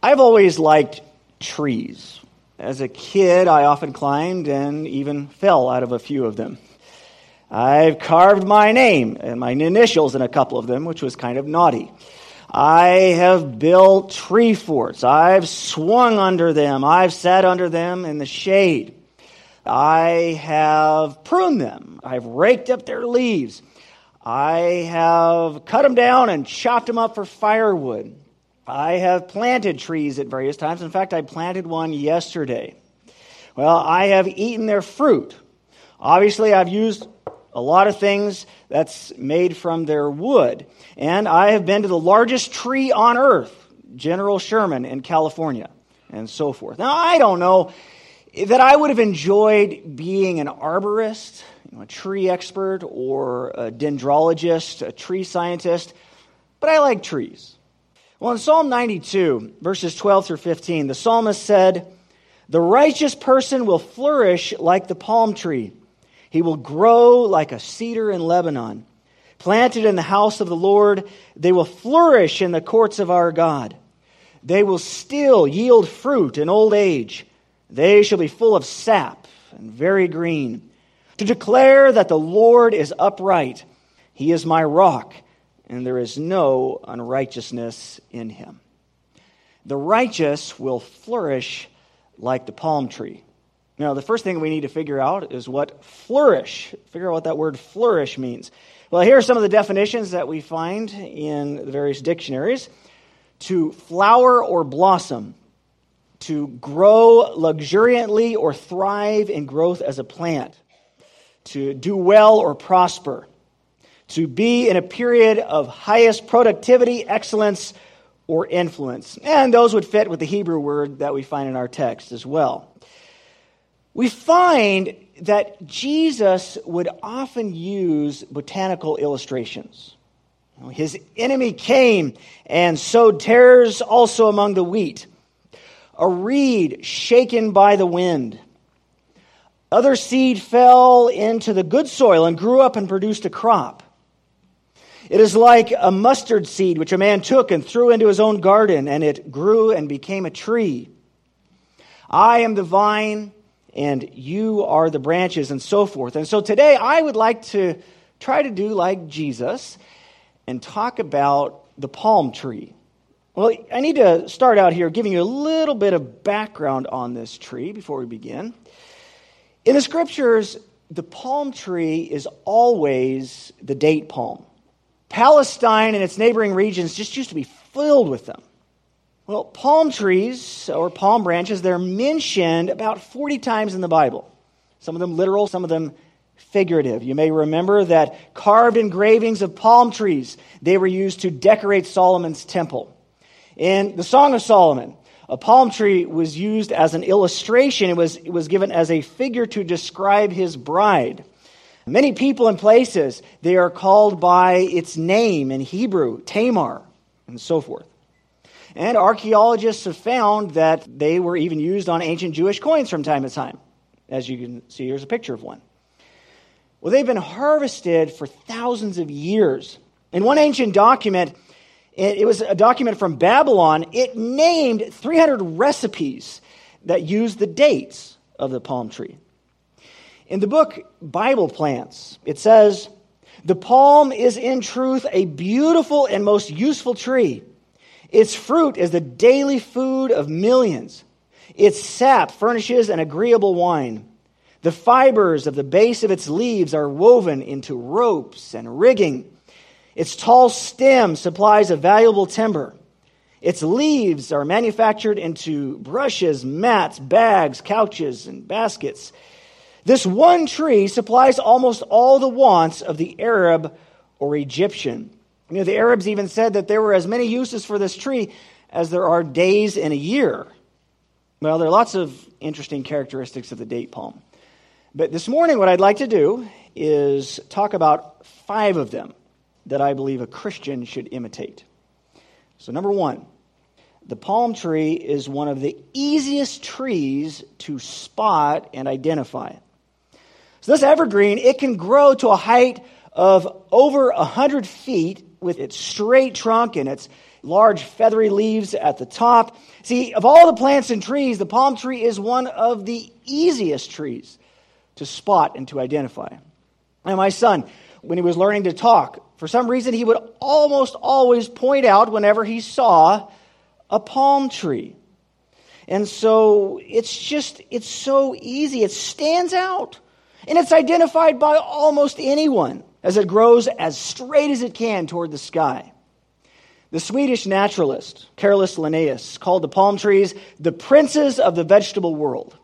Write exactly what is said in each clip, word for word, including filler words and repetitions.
I've always liked trees. As a kid, I often climbed and even fell out of a few of them. I've carved my name and my initials in a couple of them, which was kind of naughty. I have built tree forts. I've swung under them. I've sat under them in the shade. I have pruned them. I've raked up their leaves. I have cut them down and chopped them up for firewood. I have planted trees at various times. In fact, I planted one yesterday. Well, I have eaten their fruit. Obviously, I've used a lot of things that's made from their wood. And I have been to the largest tree on earth, General Sherman in California, and so forth. Now, I don't know that I would have enjoyed being an arborist, you know, a tree expert, or a dendrologist, a tree scientist, but I like trees. Well, in Psalm ninety-two, verses twelve through fifteen, the psalmist said, "The righteous person will flourish like the palm tree. He will grow like a cedar in Lebanon. Planted in the house of the Lord, they will flourish in the courts of our God. They will still yield fruit in old age. They shall be full of sap and very green. To declare that the Lord is upright, He is my rock, and there is no unrighteousness in Him." The righteous will flourish like the palm tree. Now, the first thing we need to figure out is what flourish. Figure out what that word flourish means. Well, here are some of the definitions that we find in the various dictionaries. To flower or blossom. To grow luxuriantly or thrive in growth as a plant. To do well or prosper. To be in a period of highest productivity, excellence, or influence. And those would fit with the Hebrew word that we find in our text as well. We find that Jesus would often use botanical illustrations. His enemy came and sowed tares also among the wheat. A reed shaken by the wind. Other seed fell into the good soil and grew up and produced a crop. It is like a mustard seed which a man took and threw into his own garden, and it grew and became a tree. I am the vine, and you are the branches, and so forth. And so today I would like to try to do like Jesus and talk about the palm tree. Well, I need to start out here giving you a little bit of background on this tree before we begin. In the scriptures, the palm tree is always the date palm. Palestine and its neighboring regions just used to be filled with them. Well, palm trees or palm branches, they're mentioned about forty times in the Bible. Some of them literal, some of them figurative. You may remember that carved engravings of palm trees, they were used to decorate Solomon's temple. In the Song of Solomon, a palm tree was used as an illustration. It was, it was given as a figure to describe his bride. Many people and places, they are called by its name in Hebrew, Tamar, and so forth. And archaeologists have found that they were even used on ancient Jewish coins from time to time. As you can see, here's a picture of one. Well, they've been harvested for thousands of years. In one ancient document, it was a document from Babylon, it named three hundred recipes that used the dates of the palm tree. In the book Bible Plants, it says, "The palm is in truth a beautiful and most useful tree. Its fruit is the daily food of millions. Its sap furnishes an agreeable wine. The fibers of the base of its leaves are woven into ropes and rigging. Its tall stem supplies a valuable timber. Its leaves are manufactured into brushes, mats, bags, couches, and baskets. This one tree supplies almost all the wants of the Arab or Egyptian." You know, the Arabs even said that there were as many uses for this tree as there are days in a year. Well, there are lots of interesting characteristics of the date palm. But this morning, what I'd like to do is talk about five of them that I believe a Christian should imitate. So number one, the palm tree is one of the easiest trees to spot and identify. So this evergreen, it can grow to a height of over one hundred feet with its straight trunk and its, large feathery leaves at the top. See, of all the plants and trees, the palm tree is one of the easiest trees to spot and to identify. And my son, when he was learning to talk, for some reason he would almost always point out whenever he saw a palm tree. And so it's just, it's so easy. It stands out. And it's identified by almost anyone as it grows as straight as it can toward the sky. The Swedish naturalist, Carolus Linnaeus, called the palm trees the princes of the vegetable world.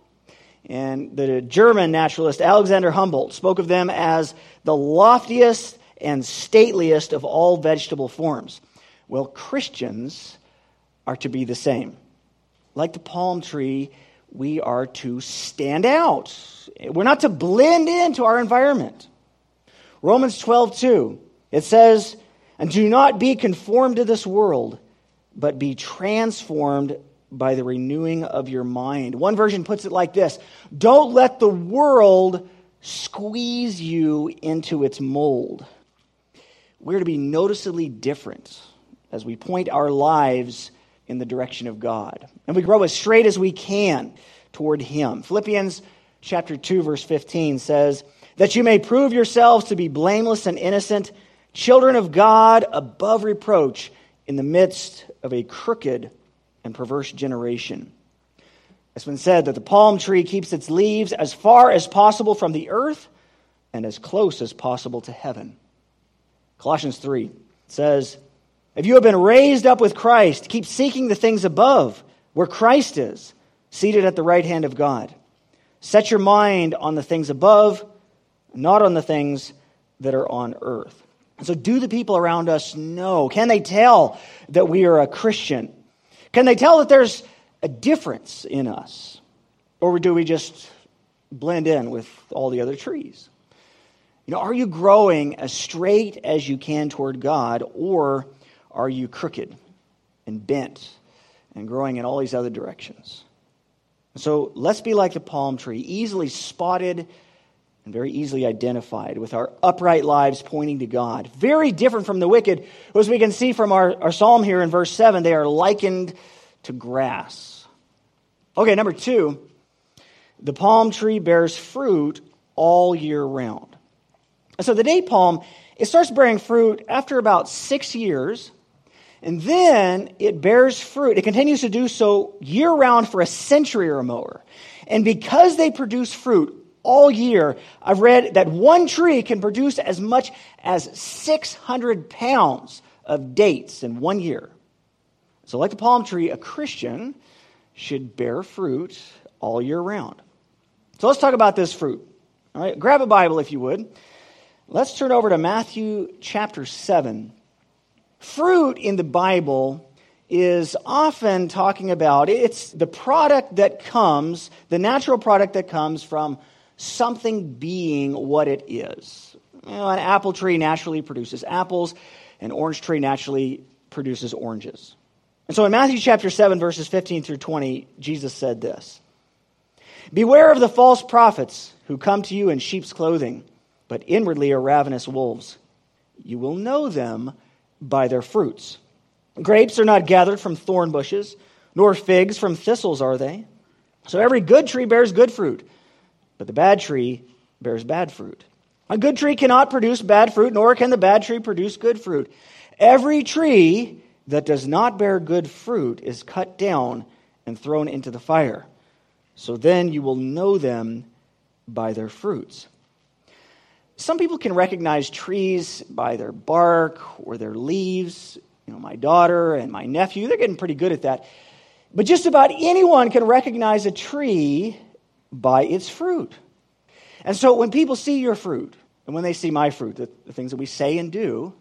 And the German naturalist, Alexander Humboldt, spoke of them as the loftiest and stateliest of all vegetable forms. Well, Christians are to be the same. Like the palm tree, we are to stand out. We're not to blend into our environment. Romans twelve two, it says, "And do not be conformed to this world, but be transformed by the renewing of your mind." One version puts it like this: don't let the world squeeze you into its mold. We're to be noticeably different as we point our lives in the direction of God. And we grow as straight as we can toward Him. Philippians chapter two, verse fifteen says, "That you may prove yourselves to be blameless and innocent, children of God above reproach in the midst of a crooked and perverse generation." It's been said that the palm tree keeps its leaves as far as possible from the earth and as close as possible to heaven. Colossians three says, "If you have been raised up with Christ, keep seeking the things above, where Christ is, seated at the right hand of God. Set your mind on the things above, not on the things that are on earth." And so do the people around us know? Can they tell that we are a Christian? Can they tell that there's a difference in us? Or do we just blend in with all the other trees? You know, are you growing as straight as you can toward God, or are you crooked and bent and growing in all these other directions? So let's be like the palm tree, easily spotted and very easily identified, with our upright lives pointing to God. Very different from the wicked. As we can see from our, our psalm here in verse seven, they are likened to grass. Okay, number two, the palm tree bears fruit all year round. So the date palm, it starts bearing fruit after about six years, and then it bears fruit. It continues to do so year-round for a century or more. And because they produce fruit all year, I've read that one tree can produce as much as six hundred pounds of dates in one year. So like the palm tree, a Christian should bear fruit all year round. So let's talk about this fruit. All right, grab a Bible if you would. Let's turn over to Matthew chapter seven. Fruit in the Bible is often talking about, it's the product that comes, the natural product that comes from something being what it is. You know, an apple tree naturally produces apples. An orange tree naturally produces oranges. And so in Matthew chapter seven, verses fifteen through twenty, Jesus said this: "Beware of the false prophets who come to you in sheep's clothing, but inwardly are ravenous wolves. You will know them by their fruits. Grapes are not gathered from thorn bushes, nor figs from thistles are they. So every good tree bears good fruit, but the bad tree bears bad fruit. A good tree cannot produce bad fruit, nor can the bad tree produce good fruit. Every tree that does not bear good fruit is cut down and thrown into the fire. So then you will know them by their fruits." Some people can recognize trees by their bark or their leaves. You know, my daughter and my nephew, they're getting pretty good at that. But just about anyone can recognize a tree by its fruit. And so when people see your fruit, and when they see my fruit, the, the things that we say and do,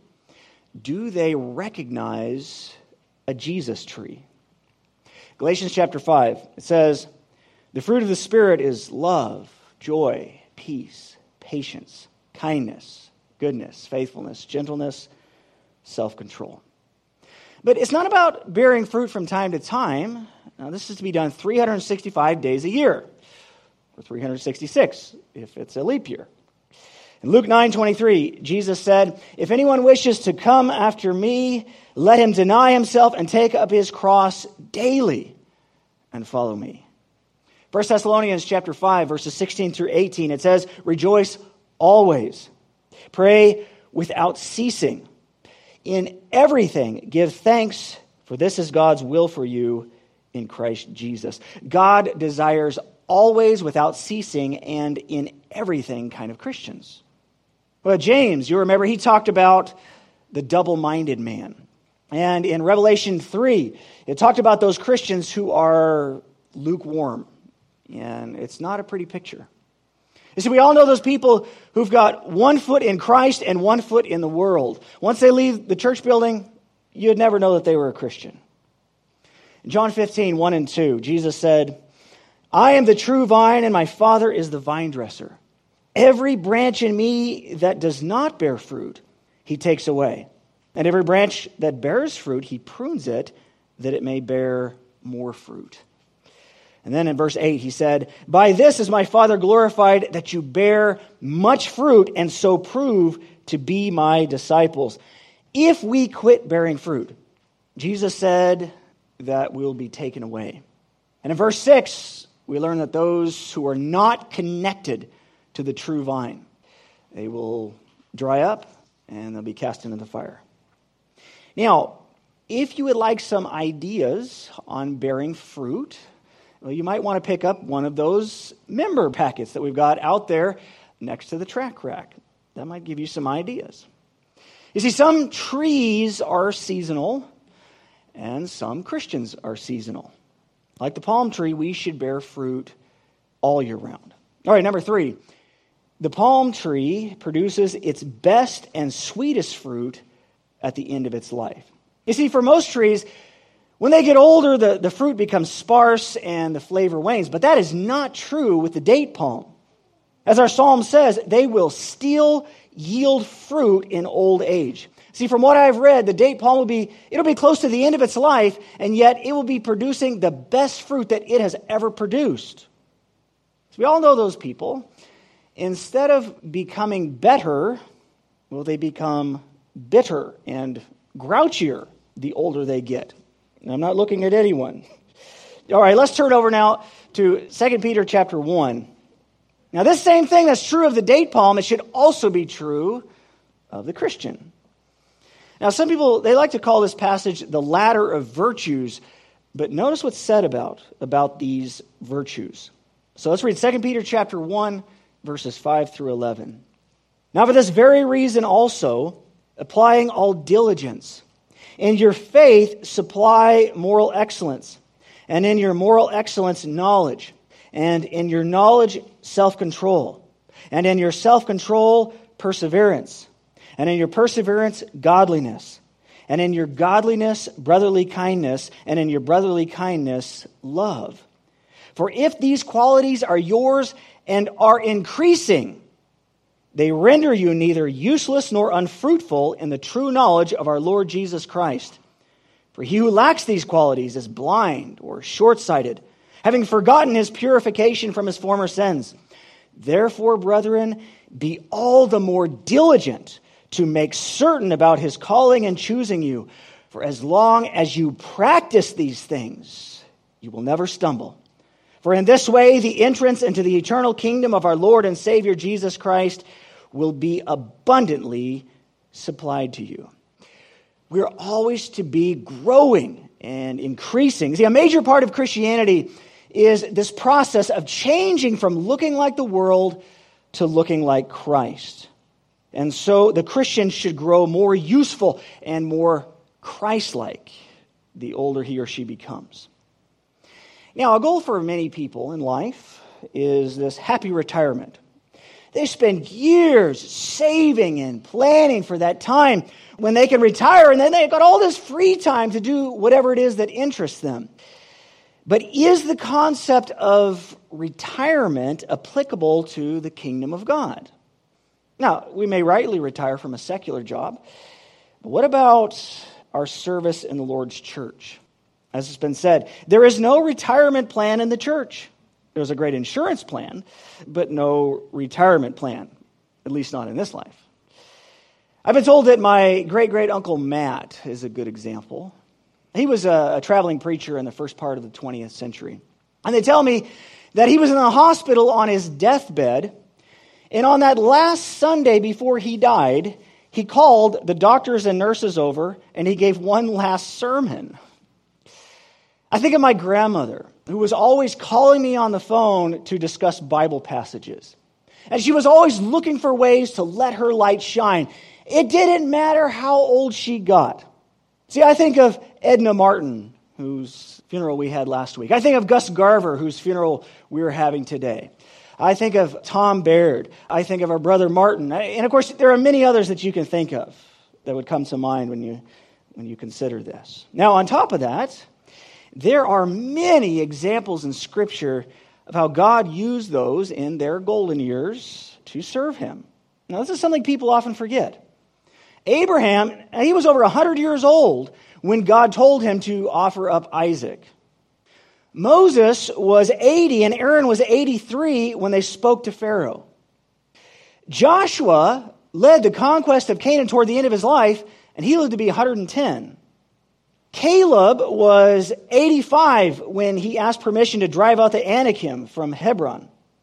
do they recognize a Jesus tree? Galatians chapter five, it says, "The fruit of the Spirit is love, joy, peace, patience, kindness, goodness, faithfulness, gentleness, self-control." But it's not about bearing fruit from time to time. Now, this is to be done three hundred sixty-five days a year, or three hundred sixty-six if it's a leap year. In Luke nine twenty-three, Jesus said, "If anyone wishes to come after me, let him deny himself and take up his cross daily and follow me." First Thessalonians chapter five, verses sixteen through eighteen, it says, "Rejoice always. Pray without ceasing. In everything give thanks, for this is God's will for you in Christ Jesus." God desires always, without ceasing, and in everything kind of Christians. Well, James, you remember, he talked about the double-minded man. And in Revelation three, it talked about those Christians who are lukewarm. And it's not a pretty picture. You see, we all know those people who've got one foot in Christ and one foot in the world. Once they leave the church building, you'd never know that they were a Christian. In John fifteen, one and two, Jesus said, "I am the true vine, and my Father is the vine dresser. Every branch in me that does not bear fruit, he takes away. And every branch that bears fruit, he prunes it, that it may bear more fruit." And then in verse eight, he said, "By this is my Father glorified, that you bear much fruit, and so prove to be my disciples. If we quit bearing fruit," Jesus said, "that we'll be taken away." And in verse six, we learn that those who are not connected to the true vine, they will dry up and they'll be cast into the fire. Now, if you would like some ideas on bearing fruit, well, you might want to pick up one of those member packets that we've got out there next to the track rack. That might give you some ideas. You see, some trees are seasonal, and some Christians are seasonal. Like the palm tree, we should bear fruit all year round. All right, number three. The palm tree produces its best and sweetest fruit at the end of its life. You see, for most trees, when they get older, the, the fruit becomes sparse and the flavor wanes. But that is not true with the date palm. As our psalm says, they will still yield fruit in old age. See, from what I've read, the date palm will be, it'll be close to the end of its life, and yet it will be producing the best fruit that it has ever produced. So we all know those people. Instead of becoming better, well, they become bitter and grouchier the older they get. And I'm not looking at anyone. All right, let's turn over now to Second Peter chapter one. Now, this same thing that's true of the date palm, it should also be true of the Christian. Now, some people, they like to call this passage the ladder of virtues, but notice what's said about, about these virtues. So let's read Second Peter chapter one, verses five through eleven. "Now for this very reason also, applying all diligence, in your faith supply moral excellence, and in your moral excellence knowledge, and in your knowledge self-control, and in your self-control perseverance, and in your perseverance godliness, and in your godliness brotherly kindness, and in your brotherly kindness love. For if these qualities are yours and are increasing, they render you neither useless nor unfruitful in the true knowledge of our Lord Jesus Christ. For he who lacks these qualities is blind or short-sighted, having forgotten his purification from his former sins. Therefore, brethren, be all the more diligent to make certain about his calling and choosing you. For as long as you practice these things, you will never stumble. For in this way, the entrance into the eternal kingdom of our Lord and Savior Jesus Christ will be abundantly supplied to you." We're always to be growing and increasing. See, a major part of Christianity is this process of changing from looking like the world to looking like Christ. And so the Christian should grow more useful and more Christ-like the older he or she becomes. Now, a goal for many people in life is this happy retirement. They spend years saving and planning for that time when they can retire, and then they've got all this free time to do whatever it is that interests them. But is the concept of retirement applicable to the kingdom of God? Now, we may rightly retire from a secular job, but what about our service in the Lord's church? As it's been said, there is no retirement plan in the church. There's a great insurance plan, but no retirement plan. at least not in this life. I've been told that my great-great-uncle Matt is a good example. He was a, a traveling preacher in the first part of the twentieth century. And they tell me that he was in the hospital on his deathbed, and on that last Sunday before he died, he called the doctors and nurses over, and he gave one last sermon. I think of my grandmother, who was always calling me on the phone to discuss Bible passages. And she was always looking for ways to let her light shine. It didn't matter how old she got. See, I think of Edna Martin, whose funeral we had last week. I think of Gus Garver, whose funeral we are having today. I think of Tom Baird. I think of our brother Martin. And of course, there are many others that you can think of that would come to mind when you, when you consider this. Now, on top of that, there are many examples in Scripture of how God used those in their golden years to serve Him. Now, this is something people often forget. Abraham, he was over one hundred years old when God told him to offer up Isaac. Moses was eighty and Aaron was eighty-three when they spoke to Pharaoh. Joshua led the conquest of Canaan toward the end of his life, and he lived to be one hundred ten. Caleb was eighty-five when he asked permission to drive out the Anakim from Hebron.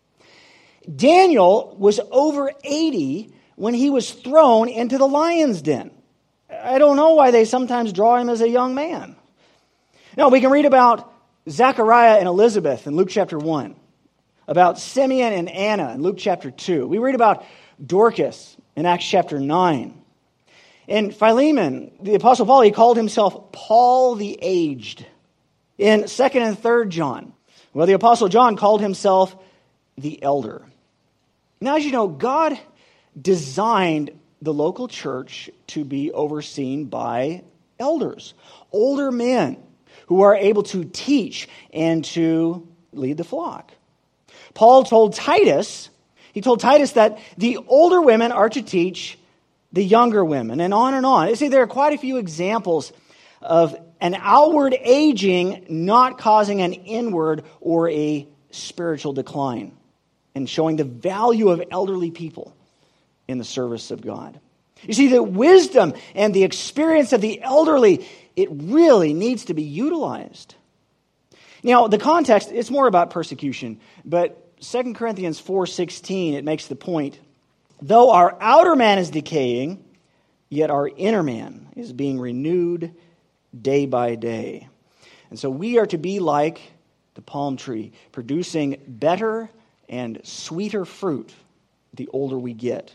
Daniel was over eighty when he was thrown into the lion's den. I don't know why they sometimes draw him as a young man. Now, we can read about Zechariah and Elizabeth in Luke chapter one, about Simeon and Anna in Luke chapter two. We read about Dorcas in Acts chapter nine. In Philemon, the Apostle Paul, he called himself Paul the Aged. In second and third John, well, the Apostle John called himself the Elder. Now, as you know, God designed the local church to be overseen by elders, older men who are able to teach and to lead the flock. Paul told Titus, he told Titus that the older women are to teach the younger women, and on and on. You see, there are quite a few examples of an outward aging not causing an inward or a spiritual decline, and showing the value of elderly people in the service of God. You see, the wisdom and the experience of the elderly, it really needs to be utilized. Now, the context, it's more about persecution, but Second Corinthians four sixteen, it makes the point, though our outer man is decaying, yet our inner man is being renewed day by day. And so we are to be like the palm tree, producing better and sweeter fruit the older we get.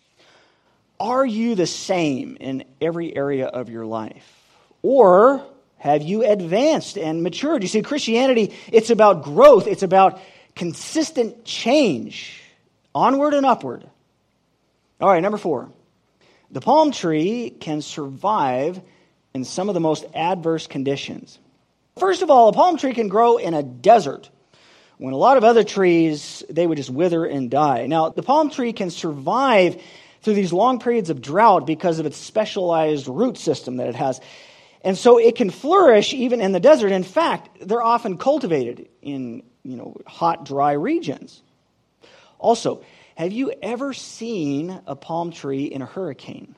Are you the same in every area of your life? Or have you advanced and matured? You see, Christianity, it's about growth. It's about consistent change, onward and upward. All right, number four. The palm tree can survive in some of the most adverse conditions. First of all, a palm tree can grow in a desert, when a lot of other trees, they would just wither and die. Now, the palm tree can survive through these long periods of drought because of its specialized root system that it has. And so it can flourish even in the desert. In fact, they're often cultivated in, you know, hot, dry regions. Also, have you ever seen a palm tree in a hurricane?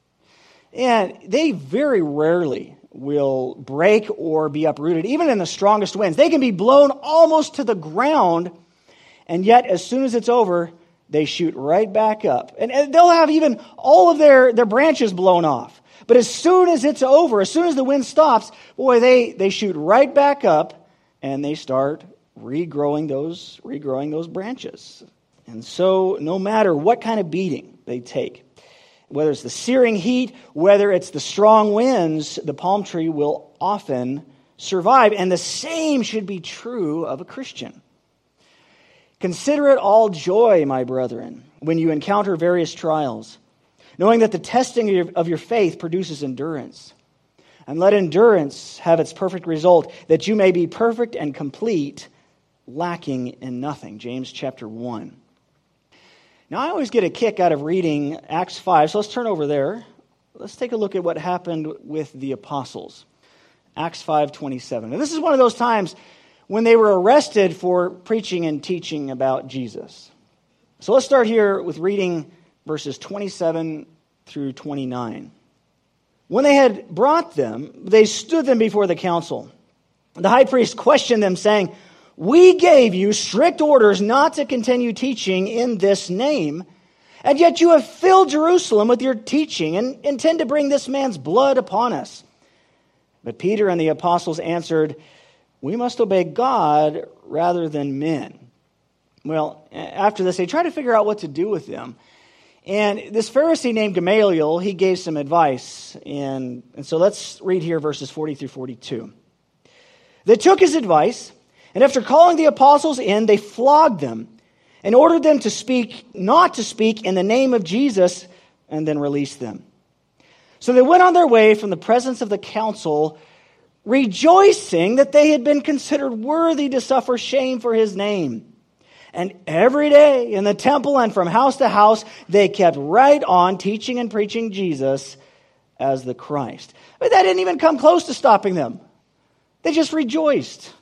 And they very rarely will break or be uprooted, even in the strongest winds. They can be blown almost to the ground, and yet as soon as it's over, they shoot right back up. And, and they'll have even all of their, their branches blown off. But as soon as it's over, as soon as the wind stops, boy, they, they shoot right back up, and they start regrowing those, regrowing those branches. And so no matter what kind of beating they take, whether it's the searing heat, whether it's the strong winds, the palm tree will often survive. And the same should be true of a Christian. Consider it all joy, my brethren, when you encounter various trials, knowing that the testing of your, of your faith produces endurance. And let endurance have its perfect result, that you may be perfect and complete, lacking in nothing. James chapter one. Now, I always get a kick out of reading Acts five, so let's turn over there. Let's take a look at what happened with the apostles. Acts five twenty-seven. Now, this is one of those times when they were arrested for preaching and teaching about Jesus. So let's start here with reading verses twenty-seven through twenty-nine. When they had brought them, they stood them before the council. The high priest questioned them, saying, "We gave you strict orders not to continue teaching in this name, and yet you have filled Jerusalem with your teaching and intend to bring this man's blood upon us." But Peter and the apostles answered, "We must obey God rather than men." Well, after this, they tried to figure out what to do with them. And this Pharisee named Gamaliel, he gave some advice. And, and so let's read here verses forty through forty-two. They took his advice, and after calling the apostles in, they flogged them and ordered them to speak, not to speak in the name of Jesus, and then released them. So they went on their way from the presence of the council, rejoicing that they had been considered worthy to suffer shame for his name. And every day in the temple and from house to house, they kept right on teaching and preaching Jesus as the Christ. But that didn't even come close to stopping them. They just rejoiced.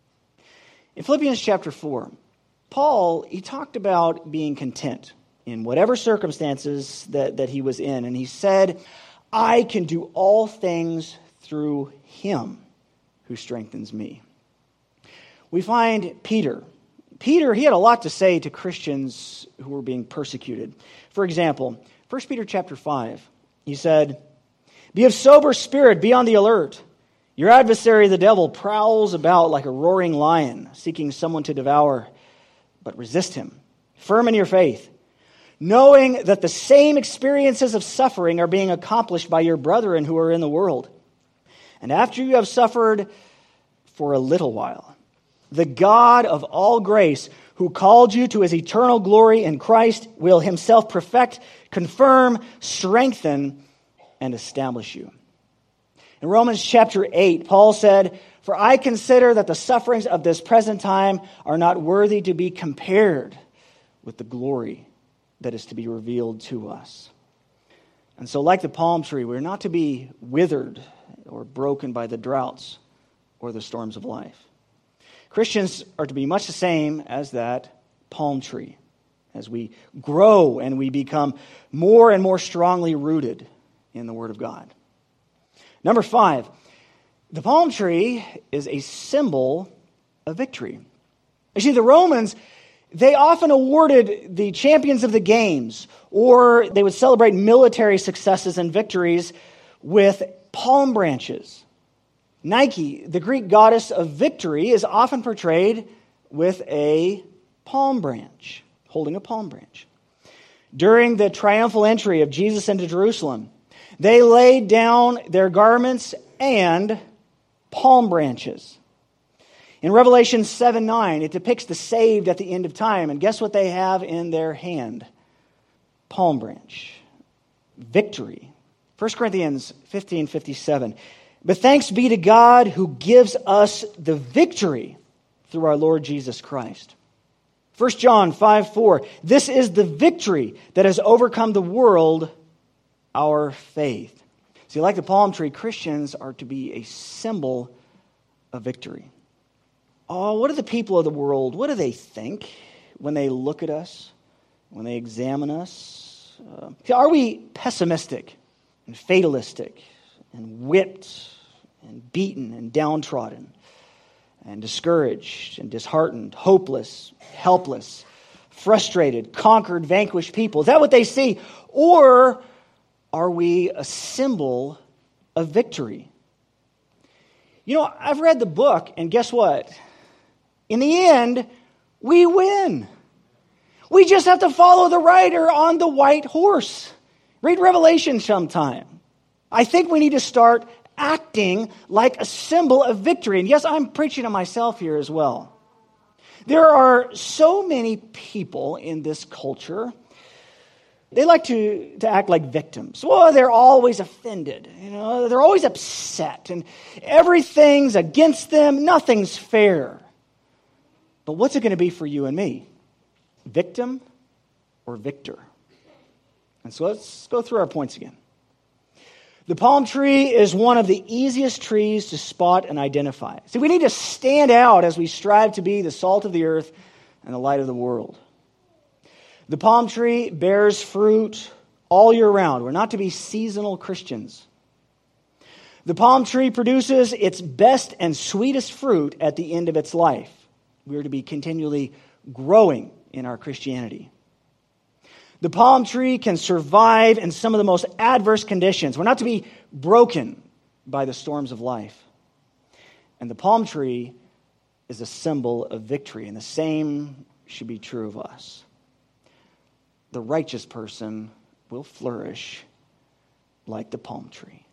In Philippians chapter four, Paul, he talked about being content in whatever circumstances that, that he was in. And he said, "I can do all things through him who strengthens me." We find Peter. Peter, he had a lot to say to Christians who were being persecuted. For example, First Peter chapter five, he said, "Be of sober spirit, be on the alert. Your adversary, the devil, prowls about like a roaring lion, seeking someone to devour, but resist him, firm in your faith, knowing that the same experiences of suffering are being accomplished by your brethren who are in the world. And after you have suffered for a little while, the God of all grace, who called you to his eternal glory in Christ, will himself perfect, confirm, strengthen, and establish you." In Romans chapter eight, Paul said, "For I consider that the sufferings of this present time are not worthy to be compared with the glory that is to be revealed to us." And so, like the palm tree, we're not to be withered or broken by the droughts or the storms of life. Christians are to be much the same as that palm tree, as we grow and we become more and more strongly rooted in the Word of God. Number five, the palm tree is a symbol of victory. You see, the Romans, they often awarded the champions of the games, or they would celebrate military successes and victories with palm branches. Nike, the Greek goddess of victory, is often portrayed with a palm branch, holding a palm branch. During the triumphal entry of Jesus into Jerusalem, they laid down their garments and palm branches. In Revelation seven nine, it depicts the saved at the end of time. And guess what they have in their hand? Palm branch. Victory. First Corinthians fifteen fifty-seven. "But thanks be to God who gives us the victory through our Lord Jesus Christ." First John five four. "This is the victory that has overcome the world, our faith." See, like the palm tree, Christians are to be a symbol of victory. Oh, what do the people of the world, what do they think when they look at us, when they examine us? Uh, are we pessimistic and fatalistic and whipped and beaten and downtrodden and discouraged and disheartened, hopeless, helpless, frustrated, conquered, vanquished people? Is that what they see? Or are we a symbol of victory? You know, I've read the book, and guess what? In the end, we win. We just have to follow the rider on the white horse. Read Revelation sometime. I think we need to start acting like a symbol of victory. And yes, I'm preaching to myself here as well. There are so many people in this culture, they like to, to act like victims. Well, they're always offended. You know, they're always upset. And everything's against them. Nothing's fair. But what's it going to be for you and me? Victim or victor? And so let's go through our points again. The palm tree is one of the easiest trees to spot and identify. See, we need to stand out as we strive to be the salt of the earth and the light of the world. The palm tree bears fruit all year round. We're not to be seasonal Christians. The palm tree produces its best and sweetest fruit at the end of its life. We are to be continually growing in our Christianity. The palm tree can survive in some of the most adverse conditions. We're not to be broken by the storms of life. And the palm tree is a symbol of victory, and the same should be true of us. The righteous person will flourish like the palm tree.